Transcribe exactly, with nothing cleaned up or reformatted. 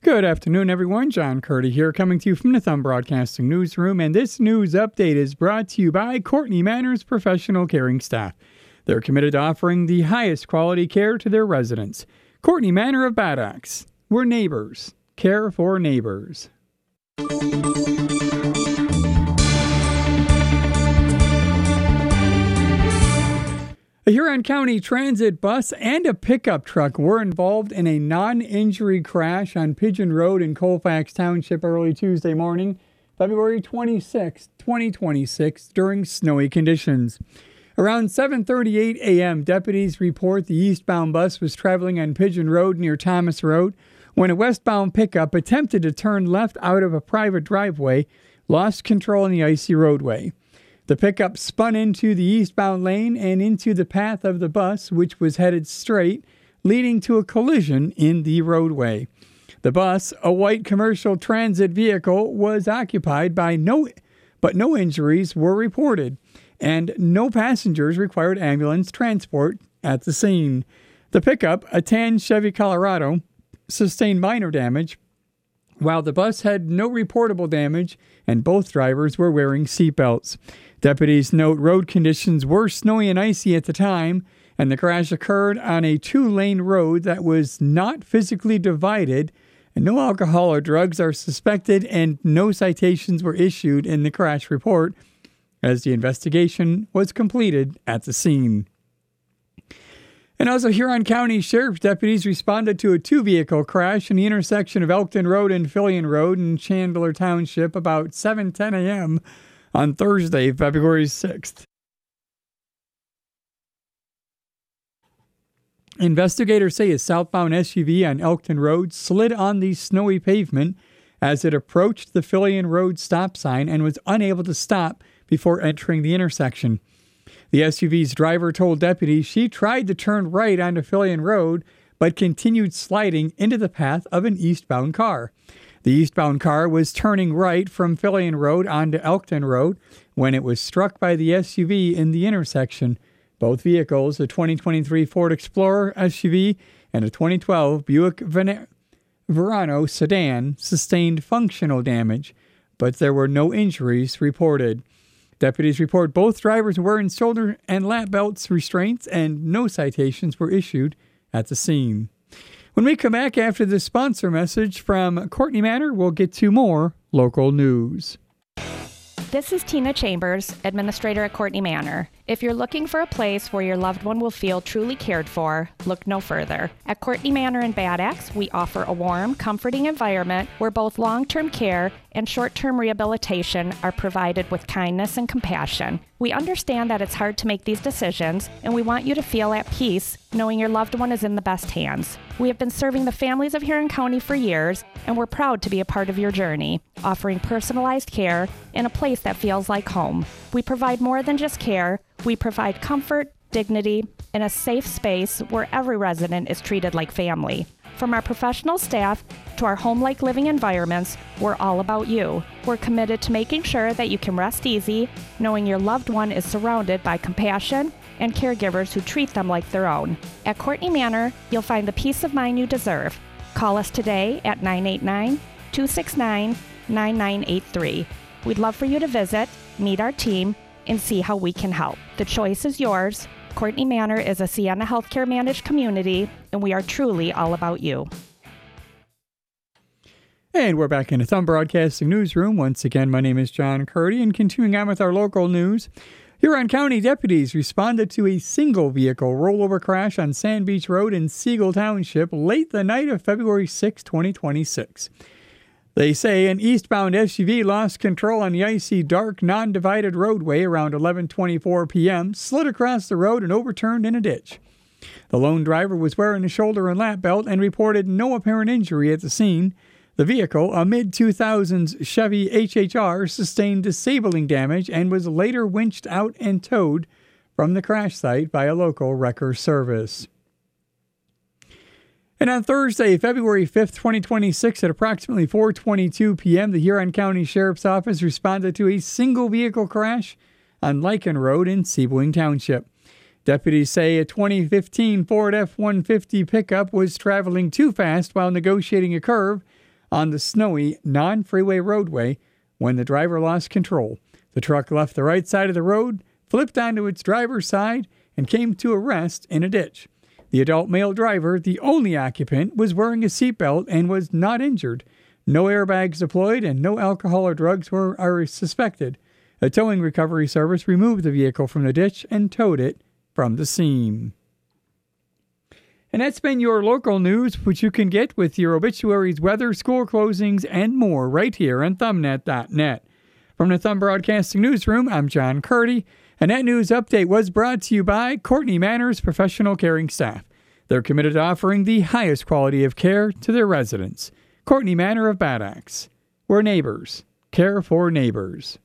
Good afternoon, everyone. John Curdy here, coming to you from the Thumb Broadcasting Newsroom, and this news update is brought to you by Courtney Manor's professional caring staff. They're committed to offering the highest quality care to their residents. Courtney Manor of Bad Axe. We're neighbors. Care for neighbors. A Huron County Transit bus and a pickup truck were involved in a non-injury crash on Pigeon Road in Colfax Township early Tuesday morning, February twenty-sixth, twenty twenty-six, during snowy conditions. Around seven thirty-eight a.m., deputies report the eastbound bus was traveling on Pigeon Road near Thomas Road when a westbound pickup attempted to turn left out of a private driveway, lost control in the icy roadway. The pickup spun into the eastbound lane and into the path of the bus, which was headed straight, leading to a collision in the roadway. The bus, a white commercial transit vehicle, was occupied by no, but no injuries were reported, and no passengers required ambulance transport at the scene. The pickup, a tan Chevy Colorado, sustained minor damage, while the bus had no reportable damage and both drivers were wearing seatbelts. Deputies note road conditions were snowy and icy at the time, and the crash occurred on a two-lane road that was not physically divided, and no alcohol or drugs are suspected, and no citations were issued in the crash report, as the investigation was completed at the scene. And also, Huron County Sheriff's deputies responded to a two-vehicle crash in the intersection of Elkton Road and Fillion Road in Chandler Township about seven ten a.m. on Thursday, February sixth. Investigators say a southbound S U V on Elkton Road slid on the snowy pavement as it approached the Fillion Road stop sign and was unable to stop before entering the intersection. The S U V's driver told deputies she tried to turn right onto Fillion Road, but continued sliding into the path of an eastbound car. The eastbound car was turning right from Fillion Road onto Elkton Road when it was struck by the S U V in the intersection. Both vehicles, a twenty twenty-three Ford Explorer S U V and a twenty twelve Buick Verano sedan, sustained functional damage, but there were no injuries reported. Deputies report both drivers were wearing shoulder and lap belts restraints and no citations were issued at the scene. When we come back after this sponsor message from Courtney Manor, we'll get to more local news. This is Tina Chambers, administrator at Courtney Manor. If you're looking for a place where your loved one will feel truly cared for, look no further. At Courtney Manor in Bad Axe, we offer a warm, comforting environment where both long-term care and short-term rehabilitation are provided with kindness and compassion. We understand that it's hard to make these decisions, and we want you to feel at peace knowing your loved one is in the best hands. We have been serving the families of Huron County for years, and we're proud to be a part of your journey, offering personalized care in a place that feels like home. We provide more than just care. We provide comfort, dignity, and a safe space where every resident is treated like family. From our professional staff to our home-like living environments, we're all about you. We're committed to making sure that you can rest easy, knowing your loved one is surrounded by compassion and caregivers who treat them like their own. At Courtney Manor, you'll find the peace of mind you deserve. Call us today at nine eight nine, two six nine, nine nine eight three. We'd love for you to visit, meet our team, and see how we can help. The choice is yours. Courtney Manor is a Sienna Healthcare managed community, and we are truly all about you. And we're back in the Thumb Broadcasting Newsroom. Once again, my name is John Curdy, and continuing on with our local news, Huron County deputies responded to a single vehicle rollover crash on Sand Beach Road in Siegel Township late the night of February sixth, twenty twenty-six. They say an eastbound S U V lost control on the icy, dark, non-divided roadway around eleven twenty-four p.m., slid across the road and overturned in a ditch. The lone driver was wearing a shoulder and lap belt and reported no apparent injury at the scene. The vehicle, a mid two thousands Chevy H H R, sustained disabling damage and was later winched out and towed from the crash site by a local wrecker service. And on Thursday, February fifth, twenty twenty-six, at approximately four twenty-two p.m., the Huron County Sheriff's Office responded to a single vehicle crash on Lycan Road in Seeboing Township. Deputies say a twenty fifteen Ford F one fifty pickup was traveling too fast while negotiating a curve on the snowy, non-freeway roadway when the driver lost control. The truck left the right side of the road, flipped onto its driver's side, and came to a rest in a ditch. The adult male driver, the only occupant, was wearing a seatbelt and was not injured. No airbags deployed and no alcohol or drugs were are suspected. A towing recovery service removed the vehicle from the ditch and towed it from the scene. And that's been your local news, which you can get with your obituaries, weather, school closings, and more right here on thumbnet dot net. From the Thumb Broadcasting Newsroom, I'm John Curdy, and that news update was brought to you by Courtney Manor's professional caring staff. They're committed to offering the highest quality of care to their residents. Courtney Manor of Bad Axe, where neighbors care for neighbors.